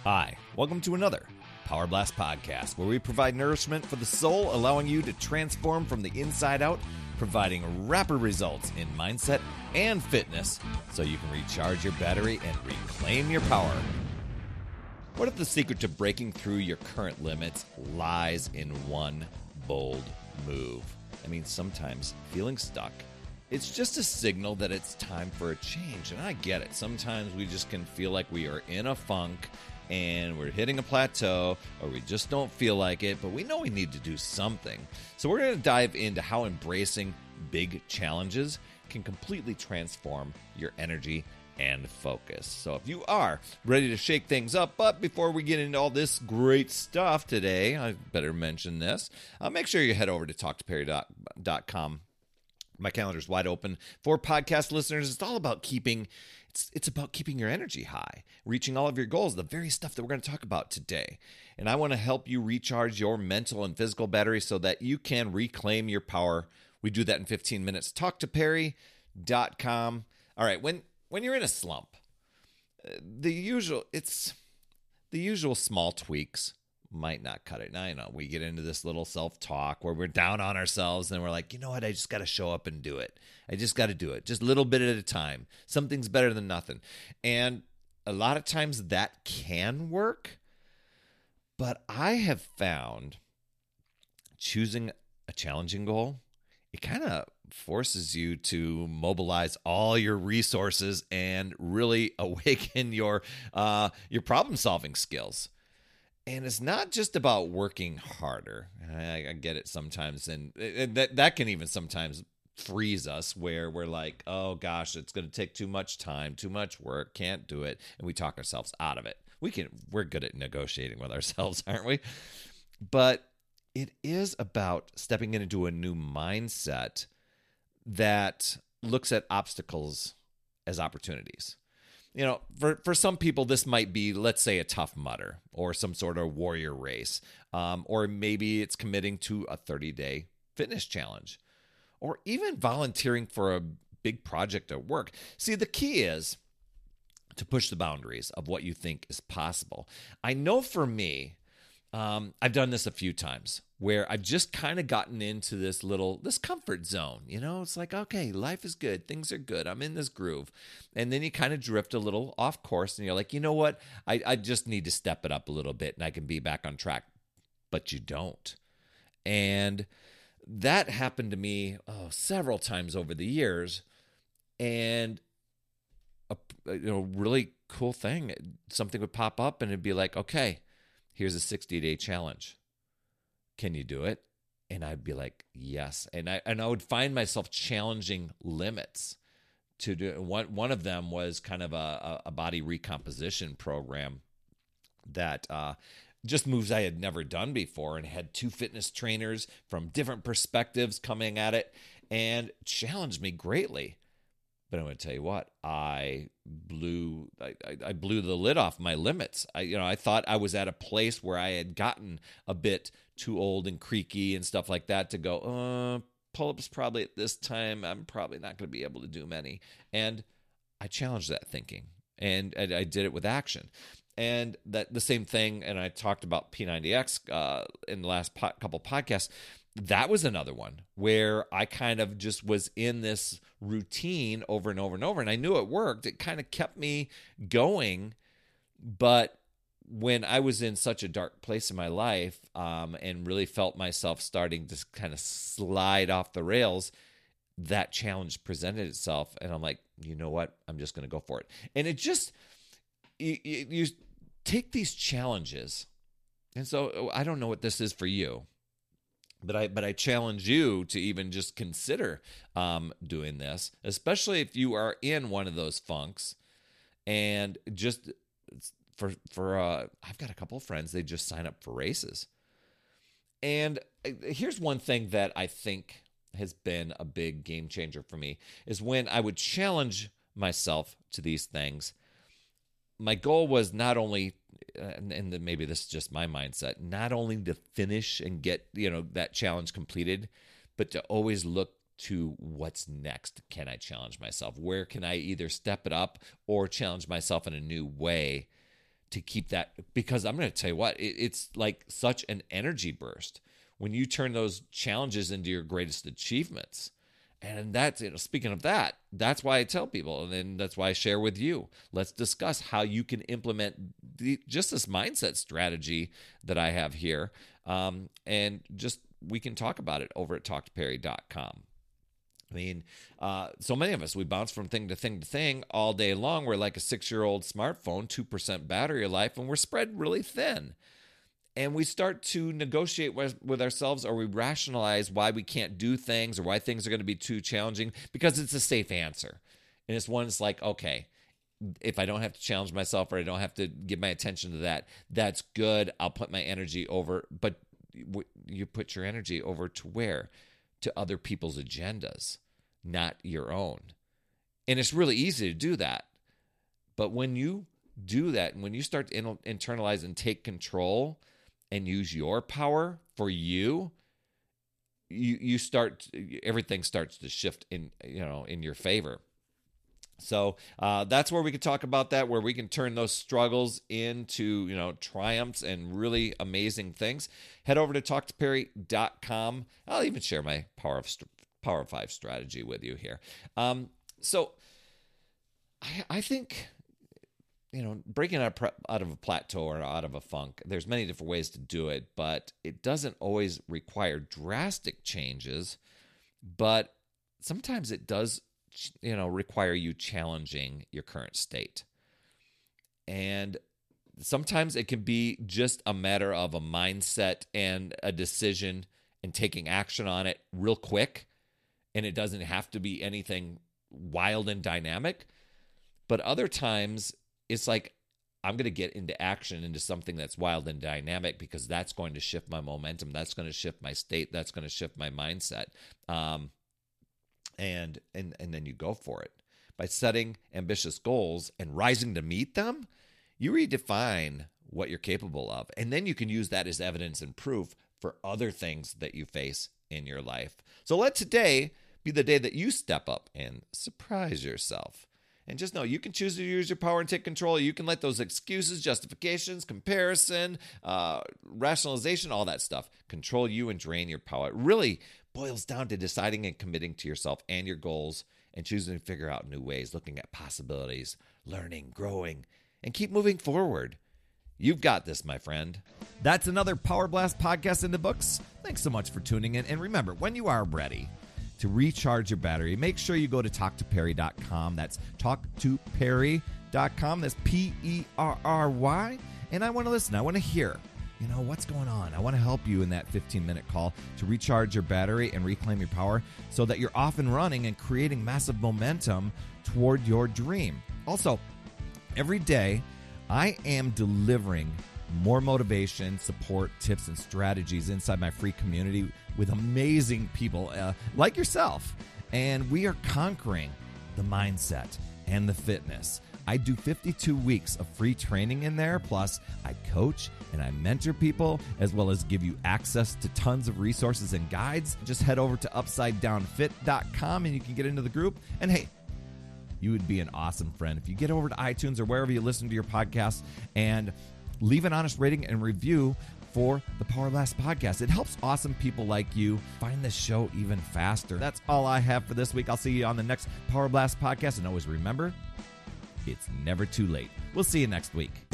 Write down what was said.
Hi, welcome to another Power Blast podcast, where we provide nourishment for the soul, allowing you to transform from the inside out, providing rapid results in mindset and fitness so you can recharge your battery and reclaim your power. What if the secret to breaking through your current limits lies in one bold move? I mean, sometimes feeling stuck, it's just a signal that it's time for a change. And I get it. Sometimes we just can feel like we are in a funk and we're hitting a plateau, or we just don't feel like it, but we know we need to do something. So we're going to dive into how embracing big challenges can completely transform your energy and focus. So if you are ready to shake things up, but before we get into all this great stuff today, I better mention this. Make sure you head over to talktoperry.com. My calendar's wide open for podcast listeners. It's all about keeping your energy high, reaching all of your goals, the very stuff that we're going to talk about today. And I want to help you recharge your mental and physical battery so that you can reclaim your power. We do that in 15 minutes. Talktoperry.com. All right, when you're in a slump, the usual small tweaks might not cut it. Now, I know we get into this little self-talk where we're down on ourselves and we're like, you know what, I just got to show up and do it. I just got to do it. Just a little bit at a time. Something's better than nothing. And a lot of times that can work, but I have found choosing a challenging goal, it kind of forces you to mobilize all your resources and really awaken your problem-solving skills. And it's not just about working harder. I get it sometimes, and that can even sometimes freeze us where we're like, oh gosh, it's going to take too much time, too much work, can't do it, and we talk ourselves out of it. We're good at negotiating with ourselves, aren't we? But it is about stepping into a new mindset that looks at obstacles as opportunities. You know, for some people, this might be, let's say, a Tough Mudder or some sort of warrior race, or maybe it's committing to a 30-day fitness challenge, or even volunteering for a big project at work. See, the key is to push the boundaries of what you think is possible. I know for me, I've done this a few times where I've just kind of gotten into this comfort zone. You know, it's like, okay, life is good. Things are good. I'm in this groove. And then you kind of drift a little off course and you're like, you know what? I just need to step it up a little bit and I can be back on track. But you don't. And that happened to me several times over the years. And a really cool thing, something would pop up and it'd be like, okay, here's a 60-day challenge. Can you do it? And I'd be like, yes. And I would find myself challenging limits to do. One of them was kind of a body recomposition program that just moves I had never done before, and had two fitness trainers from different perspectives coming at it and challenged me greatly. But I'm going to tell you what, I blew the lid off my limits. I thought I was at a place where I had gotten a bit too old and creaky and stuff like that to go, pull-ups probably at this time, I'm probably not going to be able to do many. And I challenged that thinking, and I did it with action. And that the same thing, and I talked about P90X in the last couple podcasts. That was another one where I kind of just was in this routine over and over and over, and I knew it worked. It kind of kept me going, but when I was in such a dark place in my life and really felt myself starting to kind of slide off the rails, that challenge presented itself, and I'm like, you know what? I'm just going to go for it. And it just, you take these challenges, and so I don't know what this is for you. But I challenge you to even just consider doing this, especially if you are in one of those funks. And just for I've got a couple of friends, they just sign up for races. And here's one thing that I think has been a big game changer for me is when I would challenge myself to these things. My goal was not only, and maybe this is just my mindset, not only to finish and get that challenge completed, but to always look to what's next. Can I challenge myself? Where can I either step it up or challenge myself in a new way to keep that, because I'm going to tell you what, it's like such an energy burst when you turn those challenges into your greatest achievements. And that's, speaking of that, that's why I tell people, and then that's why I share with you. Let's discuss how you can implement just this mindset strategy that I have here. And just, we can talk about it over at talktoperry.com. I mean, so many of us, we bounce from thing to thing to thing all day long. We're like a 6-year-old smartphone, 2% battery life, and we're spread really thin. And we start to negotiate with ourselves, or we rationalize why we can't do things or why things are going to be too challenging because it's a safe answer. And it's one that's like, okay, if I don't have to challenge myself or I don't have to give my attention to that, that's good. I'll put my energy over. But you put your energy over to where? To other people's agendas, not your own. And it's really easy to do that. But when you do that, and when you start to internalize and take control and use your power for you start, everything starts to shift in your favor. So that's where we can talk about that, where we can turn those struggles into, triumphs and really amazing things. Head over to talktoperry.com. I'll even share my Power of 5 strategy with you here. So I think, breaking out of a plateau or out of a funk, there's many different ways to do it, but it doesn't always require drastic changes, but sometimes it does require you challenging your current state. And sometimes it can be just a matter of a mindset and a decision and taking action on it real quick. And it doesn't have to be anything wild and dynamic. But other times it's like, I'm going to get into action, into something that's wild and dynamic, because that's going to shift my momentum. That's going to shift my state. That's going to shift my mindset. And then you go for it. By setting ambitious goals and rising to meet them, you redefine what you're capable of. And then you can use that as evidence and proof for other things that you face in your life. So let today be the day that you step up and surprise yourself. And just know you can choose to use your power and take control. You can let those excuses, justifications, comparison, rationalization, all that stuff control you and drain your power. It really boils down to deciding and committing to yourself and your goals and choosing to figure out new ways, looking at possibilities, learning, growing, and keep moving forward. You've got this, my friend. That's another Power Blast podcast in the books. Thanks so much for tuning in. And remember, when you are ready to recharge your battery, make sure you go to talktoperry.com. That's talktoperry.com. That's Perry. And I want to listen. I want to hear, what's going on. I want to help you in that 15-minute call to recharge your battery and reclaim your power so that you're off and running and creating massive momentum toward your dream. Also, every day, I am delivering more motivation, support, tips, and strategies inside my free community with amazing people like yourself. And we are conquering the mindset and the fitness. I do 52 weeks of free training in there. Plus, I coach and I mentor people, as well as give you access to tons of resources and guides. Just head over to UpsideDownFit.com and you can get into the group. And hey, you would be an awesome friend if you get over to iTunes or wherever you listen to your podcasts and leave an honest rating and review for the Power Blast podcast. It helps awesome people like you find this show even faster. That's all I have for this week. I'll see you on the next Power Blast podcast. And always remember, it's never too late. We'll see you next week.